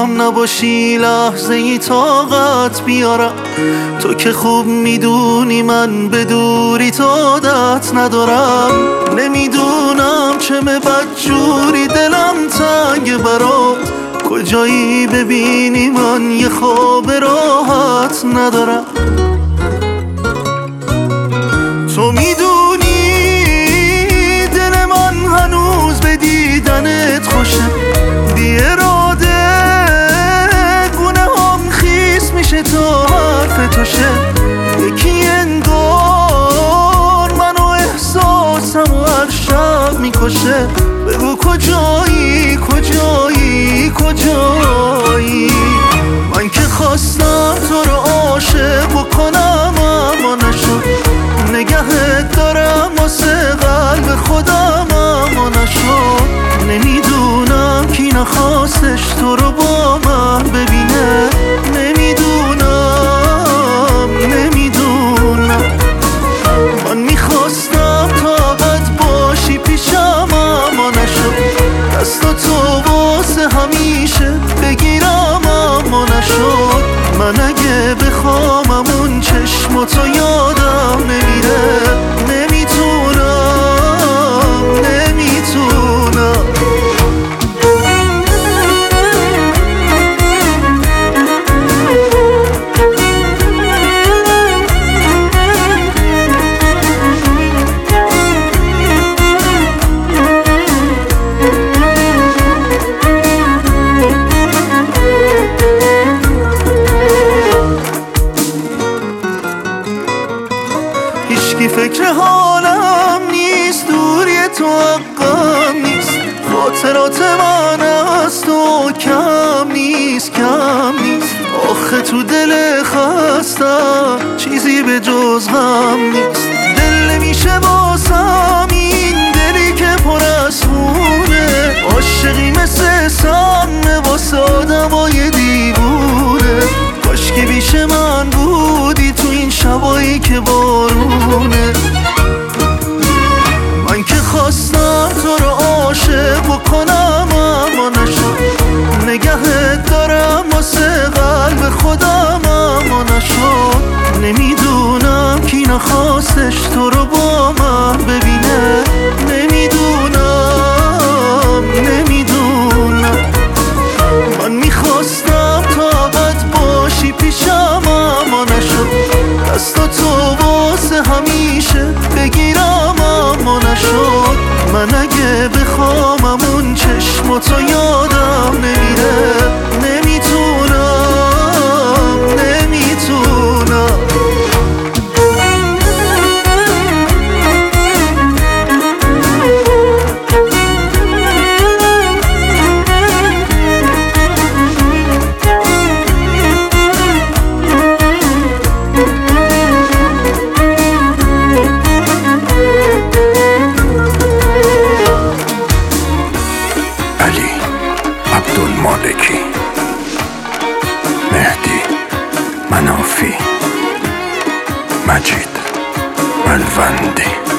هم نباشی لحظه ای طاقت بیارم. تو که خوب میدونی من به دوری تو عادت ندارم. نمیدونم چمه بدجوری دلم تنگ برات. کجایی ببینی من یه خواب راحت ندارم. تو میدونی دل من هنوز به دیدنت خوشه. بی اراده گونه هم خیس میشه تا حرف توشه. یکی انگار منو احساسم و هر شب میکشه. بگو کجایی کجایی کجایی. من که خواستم تو رو عاشق بکنم اما نشد. نگهت دارم واسه قلب خودم اما نشد. نمیدونم کی نخواستش تو رو با من ببینه. نمیدونم من میخواستم طاقت باشی پیشم اما نشد. دستاتو واسه همیشه بگیرم اما نشد. من اگه بخوام اون چشماتو یادم نمیره. نمیتونم هیچکی فکر حالم نیست. دوری تو حقم نیست. خاطرات من از تو کم نیست کم نیست. آخه تو دل خستم چیزی به جز غم نیست. دل نمیشه واسم این دلی که پر از خونه. عاشقی مثل سم واسه آدمای دیوونه. کاش که بیش من بودی تو این شبایی که بارونه. من که خواستم تو رو عاشق بکنم اما نشد. نگهت دارم واسه قلب خودم اما نشد. نمیدونم کی نخواستش تو رو با من ببینه. نمیدونم من میخواستم طاقت باشی پیشم اما نشد. دستاتو واسه همیشه بگیرم اما نشد. من اگه بخوام اون چشماتو یادم نمیره. نمیتونم عبدالمالکی، مهدی منافی، مجید ملوندی.